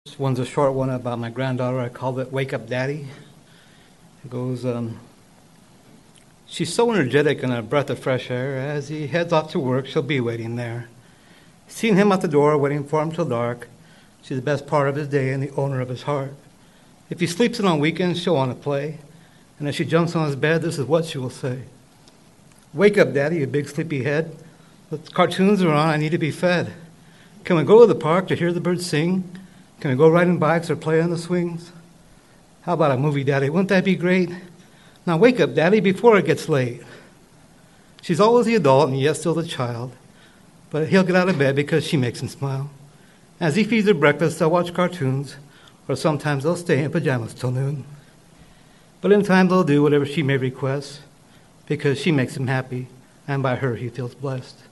This one's a short one about my granddaughter. I called it Wake Up Daddy. It goes, she's so energetic and a breath of fresh air. As he heads off to work, she'll be waiting there. Seeing him at the door, waiting for him till dark. She's the best part of his day and the owner of his heart. If he sleeps in on weekends, she'll want to play. And as she jumps on his bed, this is what she will say. Wake up, Daddy, you big sleepy head. The cartoons are on, I need to be fed. Can we go to the park to hear the birds sing? Can we go riding bikes or play on the swings? How about a movie, Daddy? Wouldn't that be great? Now wake up, Daddy, before it gets late. She's always the adult and yet still the child. But he'll get out of bed because she makes him smile. As he feeds her breakfast, they'll watch cartoons, or sometimes they'll stay in pajamas till noon. But in time they'll do whatever she may request, because she makes him happy, and by her he feels blessed.